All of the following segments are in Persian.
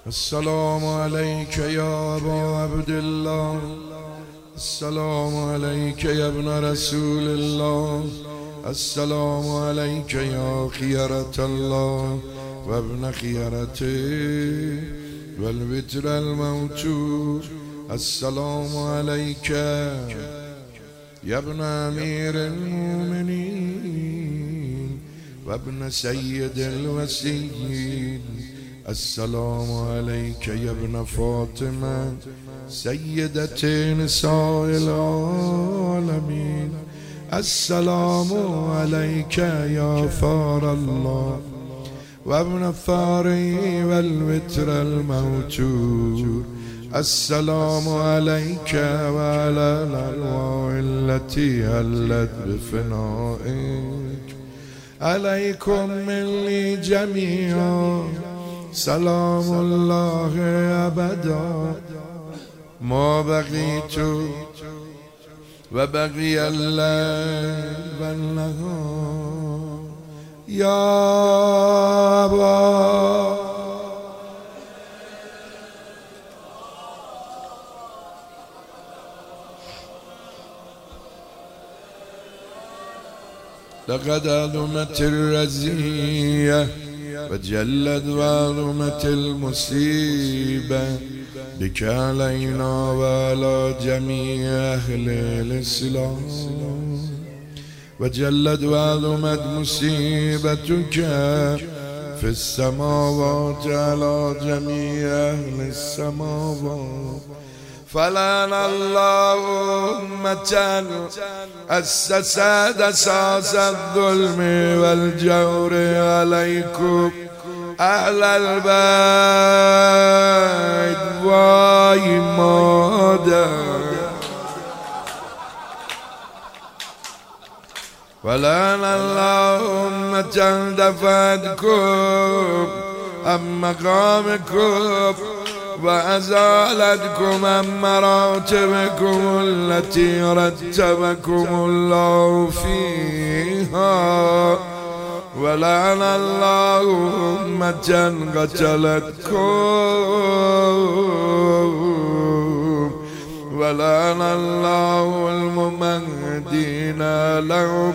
السلام عليك يا أبا عبد الله، السلام عليك يا ابن رسول الله، السلام عليك يا خيرة الله وابن خيرته والوتر الموتور. السلام عليك يا ابن أمير المؤمنين وابن سيد الوسيين. السلام عليك يا ابن فاطمة سيدة نساء العالمين. السلام عليك يا ثار الله وابن الثاري والوتر الموتور. السلام عليك وعلى الأرواح التي هلت بفنائك. عليكم مني جميعا سلام الله أبدا ما بقيت وبقي الليل والنهار. يا أبا لقد عظمت الرزية وجلت وعظمت المصيبة بك علينا وعلى جميع أهل الإسلام. وجلت وعظمت مصيبتك في السماوات على جميع أهل السماوات. فلعن الله أمة أسست أساس الظلم والجور عليكم أهل البيت. واي مادر. ولعن الله أمة دفعتكم عن مقامكم وأزالتكم عن مراتبكم التي رتبكم الله فيها. ولعن الله أمة قتلتكم. ولعن الله الممهدين لهم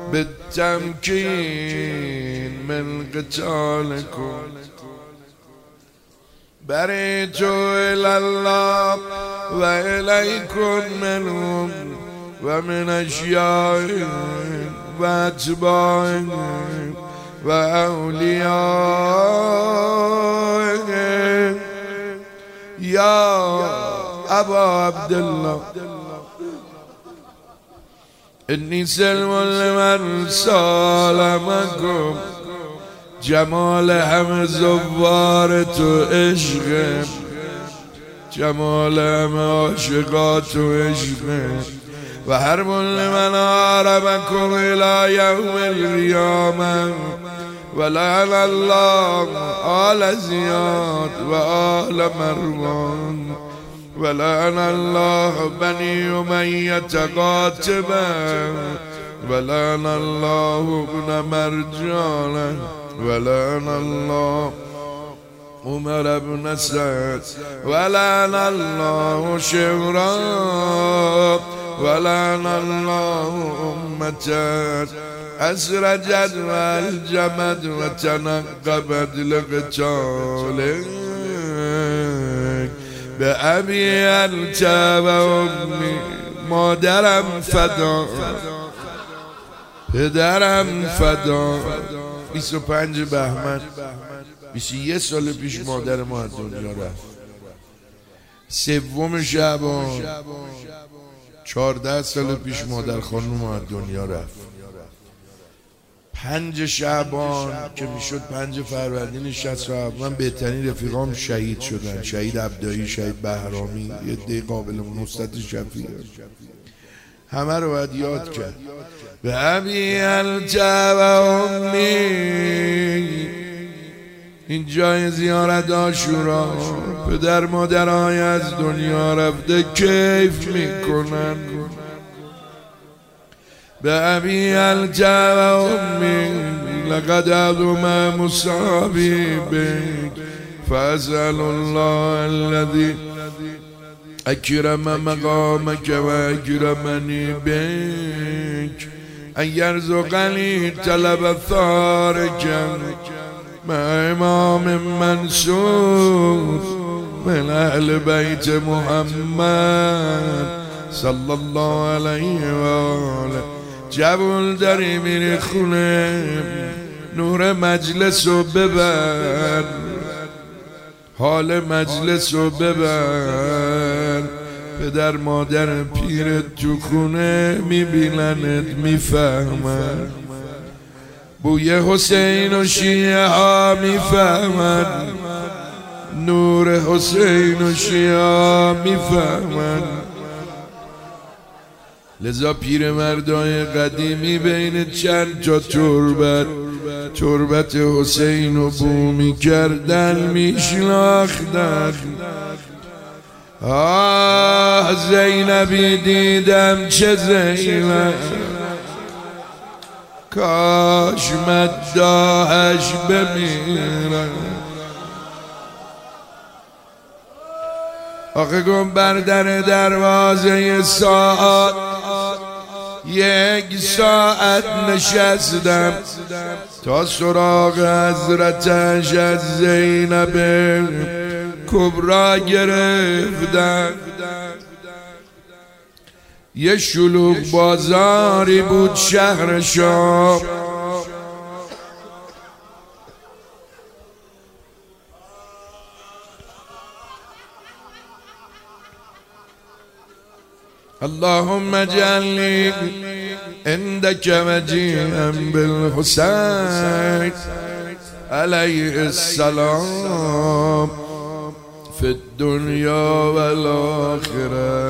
بالتمكين من قتالكم. بريت إلى الله وإليكم منهم ومن أشيائهم وأتباعهم وأوليائهم. يا أبا عبد الله إني سلم لمن سالمكم. جمال هم زوارت و عشق، جمال هم عاشقات و عشق. و حرب لمن عربكم إلى يوم القيامة. ولعن الله آل زياد و آل مروان. ولعن الله بني أمية قاتبا. ولعن الله ابن مرجان. ولعن الله عمر بن سعد. ولعن الله شورا. ولعن الله أمة أسرجت والجمد وتنقبت لقتالك. بأبي أنت وأمي مادرم فدا پدرم فدا. 25 بهمن 21 سال پیش مادر ما از دنیا رفت. 3 شعبان 14 سال پیش مادر خانم ما از دنیا رفت. 5 شعبان که میشد 5 فروردین 67 من بهترین رفیقام شهید شدن. شهید عبدایی، شهید بهرامی، یه عده قابل نصرت شفیع. همه رو باید یاد کرد. به ابی الجا و امی. این جای زیارت عاشورا. پدر مادرهای از دنیا رفته کیف میکنن. به ابی الجا و امی لقد عظم مصابی بک فأسأل الله الذي أكرم مقامك وأكرمني بك أن يرزقني طلب ثارك مع إمام منصور من أهل بيت محمد صلى الله عليه وآله. جوال داری میری خونه، نور مجلس رو ببر، حال مجلس رو ببر. پدر مادر پیرت تو خونه میبیننت میفهمن، بوی حسین و شیعه ها میفهمن، نور حسین و شیعه ها میفهمن. لذا پیر مردای قدیمی بین چند تا تربت حسین رو بو میکردن، میشناختن. آه زینبی دیدم چه زینب، کاش مداحش بمیرم. آخه گم بر در دروازه ساعت، یک ساعت نشستم تا سراغ حضرتش از زینب کبرا گرفتم. یه شلوغ بازاری بود شهر شام، اللهم اجعلني عندك وجيها بالحسين عليه السلام في الدنيا والآخرة.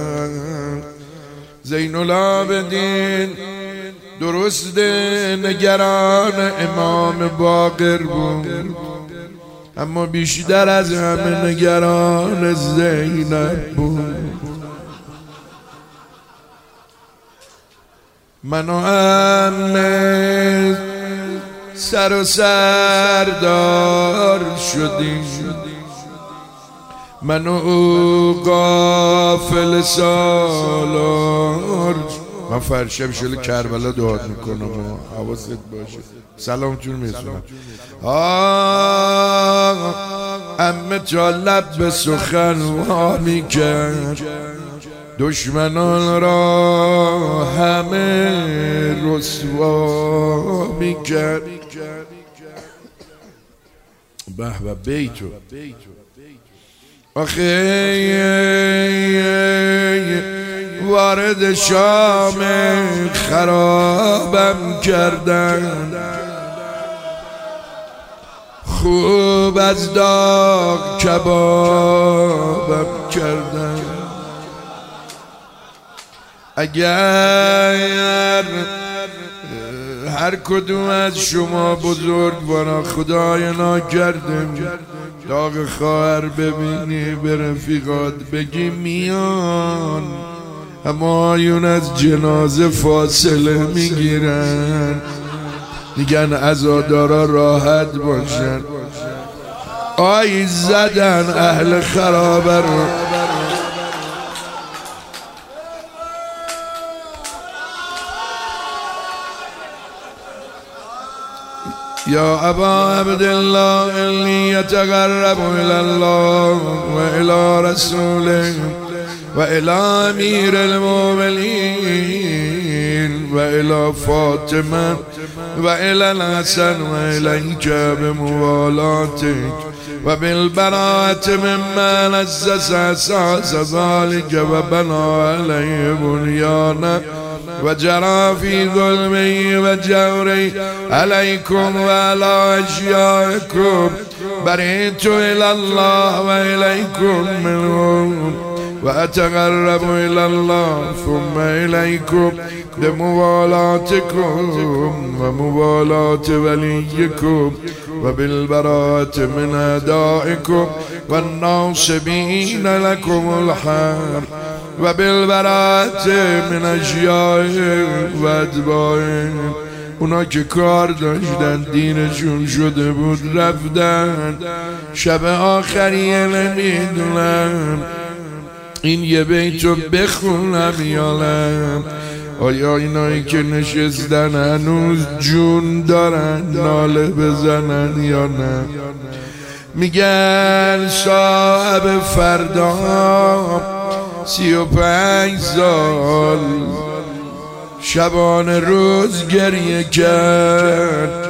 زین العابدین درست نگران امام باقر بود، اما بیشتر از همه نگران زینب بود. من و عمه سر و سردار شدیم، من و او غافل سالار. من فرشب شل کربلا دعا میکنم و حواست باشه. سلام جون میرسونم. عمه تا لب به سخن وا میکرد، دشمنان را همه رسوا میکرد. به و بیتو آخه وارد شام خرابم کردن، خوب از داغ کبابم کردن. اگر هر کدوم از شما بزرگوارا خدای ناکرده داغ خواهر ببینی به رفیقات بگی میان، اما آیون از جنازه فاصله میگیرن، میگن عزادارا راحت باشن. آی زدن اهل خرابه رو. یا ابا عبدالله انی اتقرب الی الله و الی رسوله و الی امیر المؤمنین و الی فاطمه و الی الحسن و الیک بموالاتک و بالبراءة ممن اسس اساس ذلك و بنا علیه بنیانه و جرى في ظلمه و جوره علیکم و علی اشیائکم. بریت الی الله و الیکم منهم و اتقرب الی الله ثم الیکم بموالاتکم و موالات ولیکم و بالبراءة من اعدائکم و الناصبین لکم الحرب و بالبراءة من اشیاء و اتباع اونا که کار داشتن دینشون شده بود رفتن، شب آخریه نمیدونم این یه بیتو بخونم یالم. آیا اینایی که نشستن هنوز جون دارن ناله بزنن یا نه؟ میگن صاحب فردا 35 سال شبانه روز گریه کرد،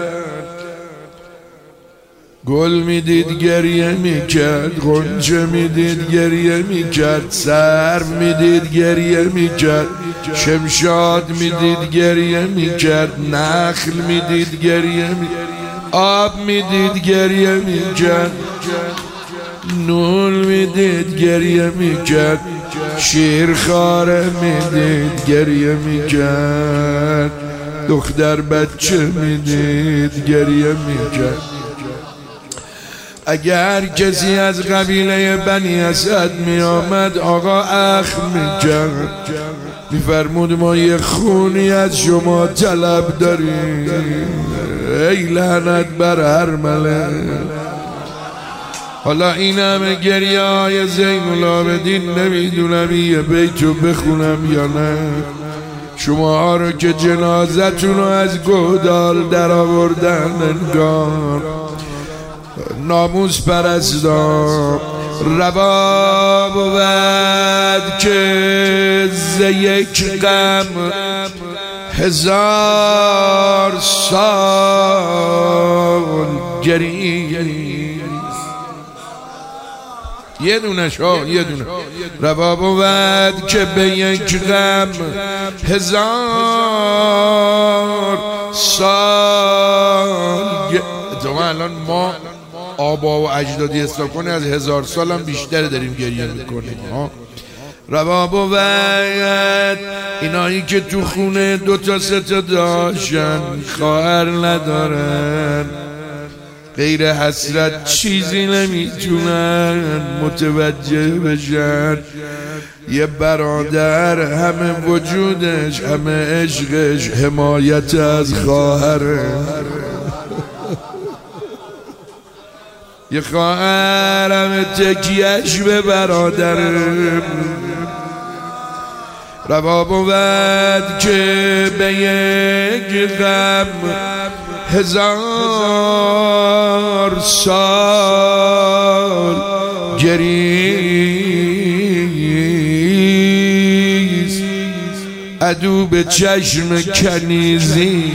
گل میدید گریه میکرد، غنچه میدید گریه میکرد، سر میدید گریه میکرد، شمشاد میدید گریه میکرد، نخل میدید گریه میکرد، آب میدید گریه میکرد، نون میدید گریه میکرد، شیرخواره میدید گریه میکرد، دختر بچه میدید گریه میکرد. اگر کسی از قبیله بنی اسد می آمد آقا اخم میکرد، میفرمود ما یه خونی از شما طلب داریم. ای لعنت بر هر مله. حالا این همه گریه های زین العابدین نمیدونم یه بیتو بخونم یا نه. شما رو که جنازتون رو از گودال در آوردن انگار ناموس پرستان روا بود که ز یک غم 1000 سال گریست. یه دونه یه دونه روا بود که به یک غم 1000 سال. تو الان ما آبا و اجدادی حساب کنه از 1000 سال هم بیشتر داریم گریه میکنیم. روا بود اینایی که تو خونه 2 تا 3 تا داشتن خواهر ندارن، غیر حسرت چیزی نمیتونن متوجه بشن. یه برادر همه وجودش همه عشقش حمایت از خواهره، یه خواهر همه تکیهش به برادره. روا بود که به یک غم 1000 سال گریست. عدو به چشم کنیزی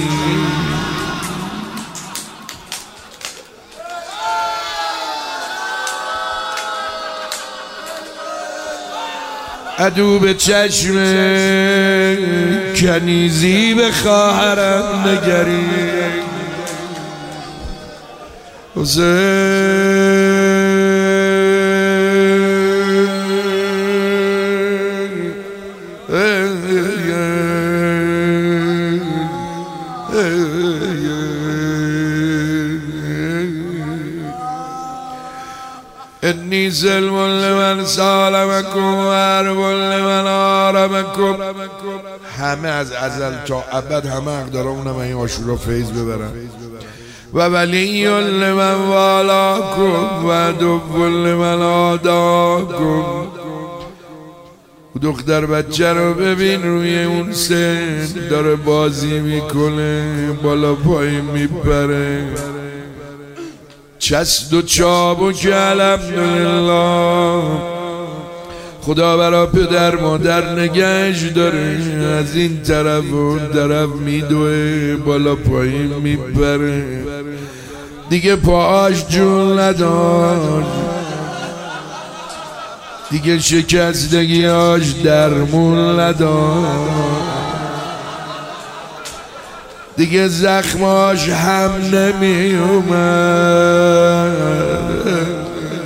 عدو به چشم کنیزی به خواهرم نگری. انی سلم لمن سالمکم و عرب لمن آرمکم. همه از ازل تا ابد همه حق دارم اونم این عاشورا فیض ببرن. و ولی لمن والاکم و عدو لمن آداکم. دختر بچه رو ببین روی اون سن داره بازی میکنه، بالا پایین میپره، چست و چابک الحمدلله. خدا برا پدر مادر نگهش داره، از این طرف و اون طرف میدوه، بالا پایین میپره، دیگه پاهاش جون نداشت، دیگه شکستگیاش درمون نداشت، دیگه زخماش هم نمی اومد.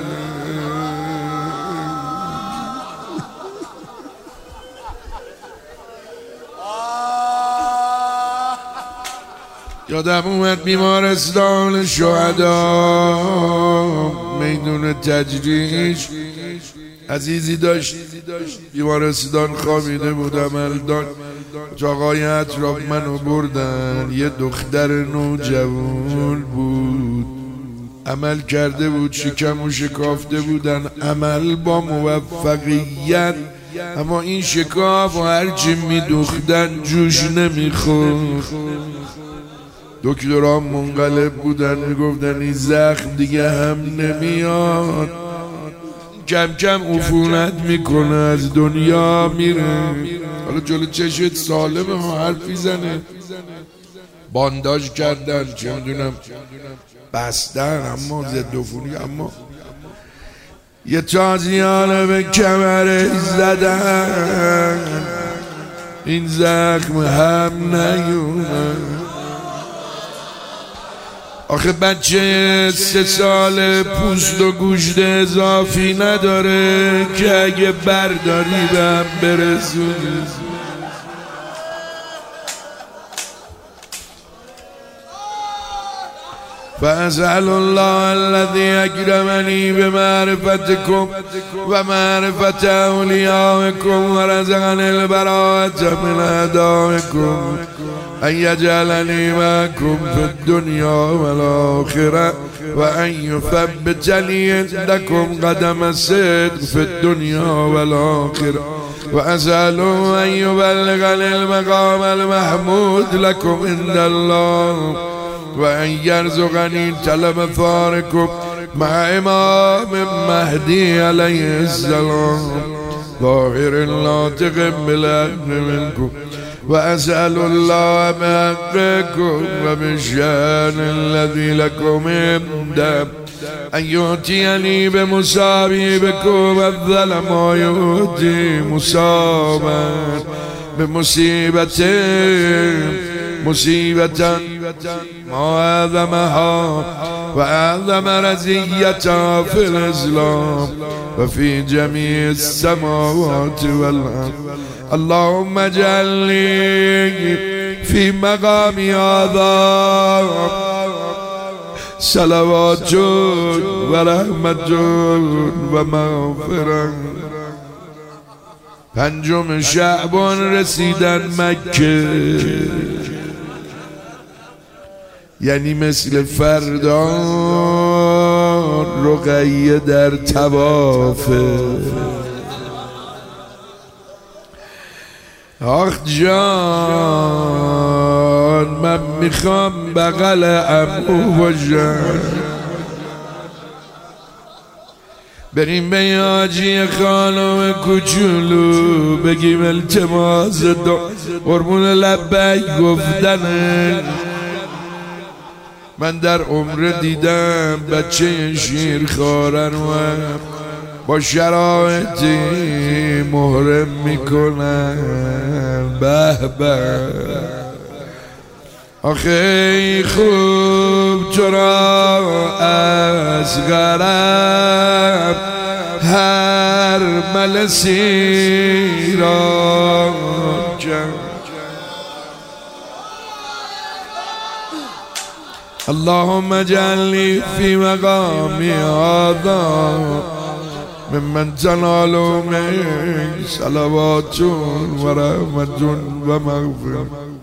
یادم اومد بیمارستان شهدا میدون تجریش عزیزی داشت بیمارستان خوابیده بود، عملدان آقای اطراف منو بردن. یه دختر نوجوان بود، عمل کرده بود، شکمو شکافته بودن، عمل با موفقیت، اما این شکاف و هرچی میدوختن جوش نمیخورد. دکترها منقلب بودن، میگفتن این زخم دیگه هم نمیاد، کم کم عفونت میکنه، از دنیا میره. حالا جلو چشت سالمه ها، حرفی زنه. بانداژ کردن، چه میدونم بستن، اما ضد عفونی، اما یه تازیانه به کمرش زدن، این زخم هم نیومد. آخه بچه 3 ساله پوست و گوشت اضافی نداره که اگه برداری به هم برسونی. فأسأل الله الذي أكرمني بمعرفتكم ومعرفة أوليائكم ورزقني البراءة من أعدائكم أن يجعلني معكم في الدنيا والآخرة وأن يثبتني عندكم قدم الصدق في الدنيا والآخرة وأسأله أن يبلغني المقام المحمود لكم عند الله وأن يرزقني طلب ثاركم مع إمام مهدي عليه السلام ظاهر ناطق بالعدل منكم وأسأل الله بحقكم وبالشأن الذي لكم عنده أن يؤتيني بمصابيبكم أفضل ما يؤتي مصابا مصيبة ما أعظمها وأعظم رزيتها في الإسلام وفي جميع السماوات والأرض. اللهم اجعلني في مقام هذا صلوات ورحمة ومغفرة. 5 شعبان رسیدن مکه، یعنی مثل فردا رقیه در طوافه. آخ جان، من میخوام بغل عمو باشم، بریم به حاجی خانم کوچولو بگیم التماس قربون لبک گفتنه. من در عمر دیدم بچه شیرخوارن و با شرایطی محرم میکنن. به به آخه خوب تو را از غرب هر ملسی را اللهم اجعلني في مقامي هذا ممن تنال منك صلوات ورحمة ومغفرة.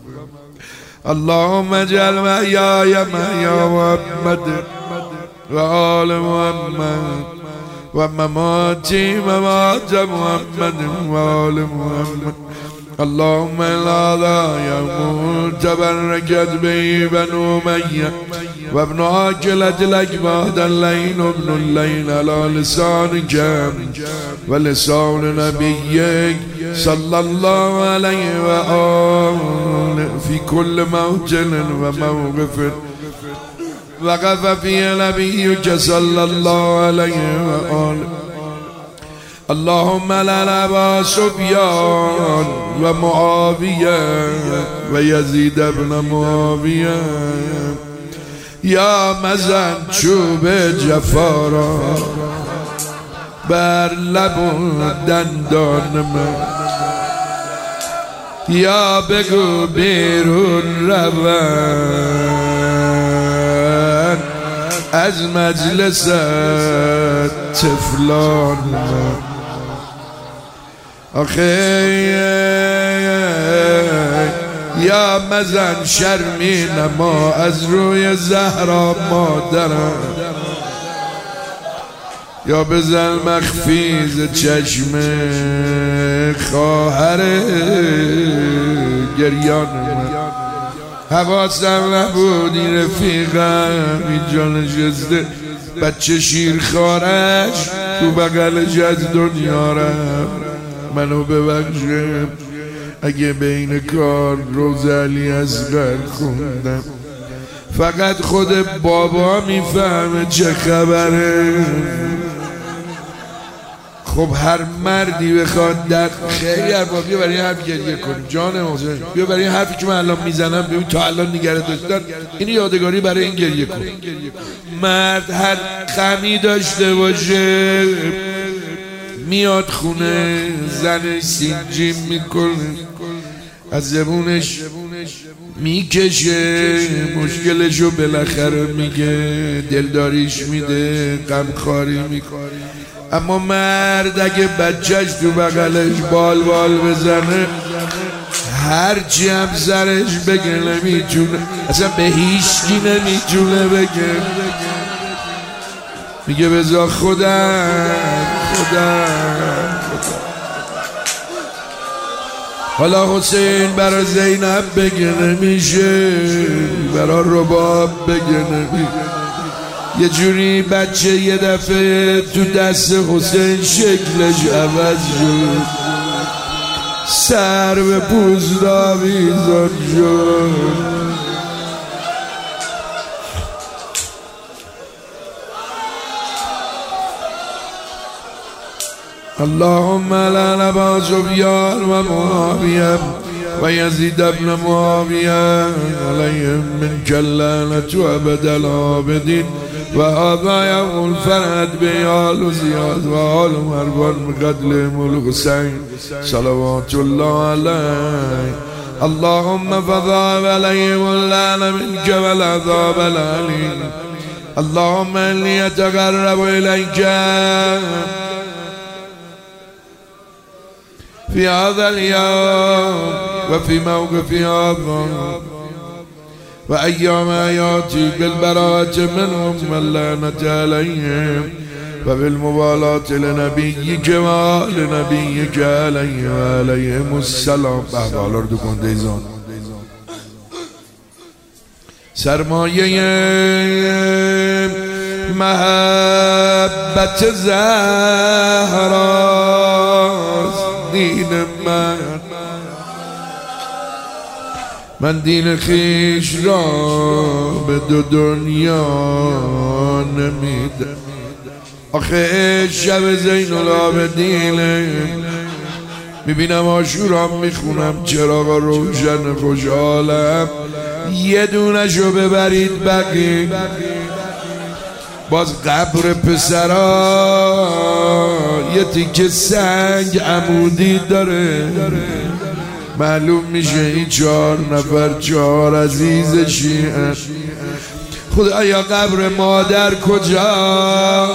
اللهم اجعل محياي محيا محمد وآل محمد ومماتي ممات محمد وآل محمد. اللهم هذا يوم تبركت به بنو أمية وابن عاقلة الأكباد اللين ابن الليل على لسانك ولسان نبيك صلى الله عليه وآله في كل موطن وموقف وقف فيه نبيك صلى الله عليه وآله. اللهم لا أبا سفيان ومعاوية ويزيد بن معاوية یا مزن چوب جفارا بر لب و دندان من، یا بگو بیرون روان از مجلس تفلان من. آخه یا مزن شرمی نما از روی زهرا مادرم، یا بزن مخفیز چشم خواهر گریان من. حواسم نبود این رفیقم اینجا نشسته بچه شیرخوارش تو بغلش از دنیا رفت. منو ببخشه اگه بین کار روز علی اصغر خوندم. فقط خود بابا میفهمه چه خبره. خب هر مردی بخواد در خیلی ارباب بیا برای این حرف گریه کنیم جان حسین، بیا برای این حرفی که من الان میزنم ببین تا الان نگره داشتن این یادگاری برای این گریه کن. مرد هر غمی داشته باشه میاد خونه زنش سینجیم میکنه از زبونش میکشه مشکلشو بالاخره میگه دلداریش میده غمخواری میکنه. اما مرد اگه بچهش تو بغلش بال بزنه هرچی هم سرش بگه نمیتونه، اصلا به هیچکی نمیتونه بگه، میگه بذار خودم. حالا حسین برا زینب بگه نمیشه، برا رباب بگه نمیشه. یه جوری بچه یه دفعه تو دست حسین شکلش عوض شد، سر به پوست آویزان شد. اللهم لعن ابا سفیان و معاویه و یزید ابن معاویه علیهم منک اللعنة ابد العابدین و هذا یوم الفرد بیال و زیاد و آل مروان بقتل الحسین صلوات الله علیه. اللهم فضاعف علیهم اللعنة منک و العذاب العلیم. اللهم انی اتقرب الیک في هذا اليوم وفي موقف هذا وأيام آياتي بالبراءة منهم واللعنة عليهم وبالموالاة لنبيك وآل نبيك عليه وعليهم السلام. بحبالار دو کندیزان سرمایه محبت زهراست دین من دین خیش را به دو دنیا نمیدم. آخه شب زین العابدین میبینم عاشورا میخونم چراغ روشن خوشحالم، یه دونشو ببرید بقیه. باز قبر پسرا یه تیکه سنگ عمودی داره، معلوم میشه این 4 نفر 4 عزیز شیعه. خدایا قبر مادر کجا؟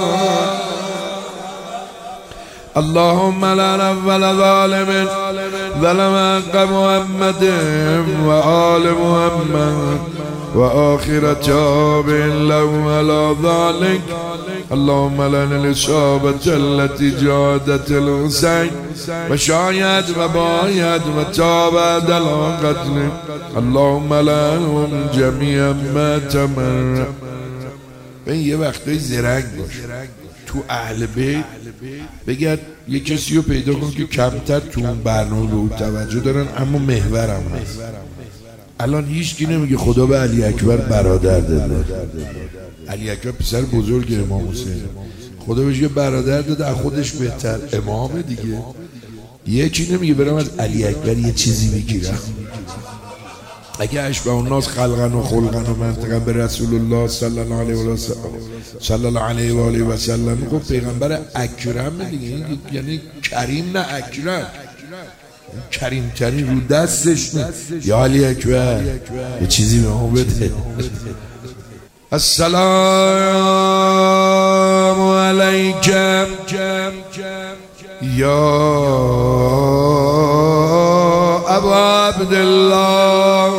اللهم لعن اول ظالم ظلم حق محمد و آل محمد و آخر تاب لهم على ذلك. اللهم لعن الإصابة التي جادت الحسين و شاید و باید و تابد القتل. اللهم لعنهم جميعا ما تمر. این یه وقتای زرنگ باش تو اهل بیت بگرد یه کسی رو پیدا کن که کمتر تو اون برنامه به اون توجه دارن اما محورم هست. الان هیچ کی نمیگه خدا به علی اکبر برادر داده. علی اکبر پسر بزرگ امام حسین، خدا بهش یه برادر داده از خودش بهتر امامه دیگه. یکی نمیگه برم از علی اکبر یه چیزی بگیرم. اگه اشبه الناس خلقا و خلقا و منطقا به رسول الله صلی الله علیه و آله و سلم، گفت پیغمبر اکرم دیگه، یعنی کریم نه اکرم، کریم ترین رو دستش نه. یا علی اکبر یه چیزی به ما بده. السلام علیکم یا عبد الله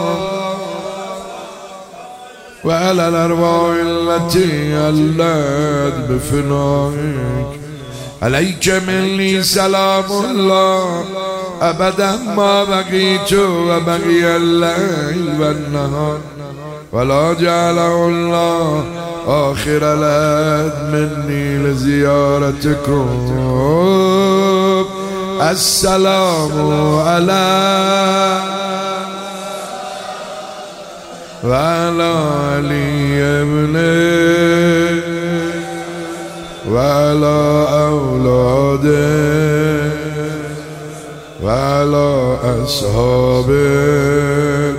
وعلى الأرواح التي علت بفنائك عليك مني سلام الله أبدا ما بقيت وبقي الليل والنهار ولا جعله الله آخر العهد مني لزيارتكم السلام على وعلى علي ابنه وعلى أولاده وعلى أصحابه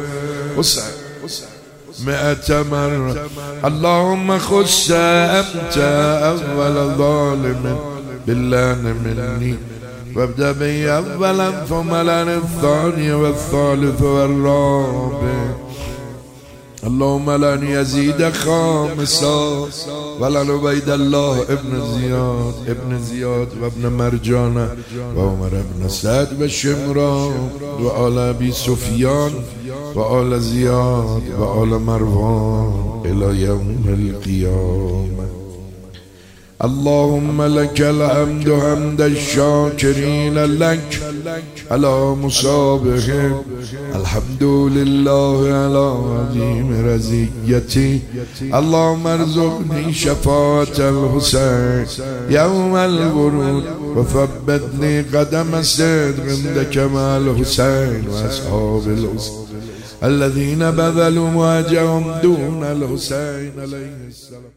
مئة مرة اللهم خص أنت أول ظالم باللعن مني وابدأ بي أولا ثم لعن الثاني والثالث والرابع اللهم لن يزيد خامسا ولن عبيد الله ابن زياد وابن مرجانة وعمر ابن سعد وشمران وآل أبي سفيان وآل زياد وآل مروان إلى يوم القيامة اللهم لك الحمد حمد الشاكرين لك على مصابهم الحمد لله على عظيم رزيتي اللهم ارزقني شفاعة الحسين يوم الورود وثبتني قدم الصدق عندك مع الحسين وأصحاب الحسين الذين بذلوا وجههم دون الحسين عليه السلام.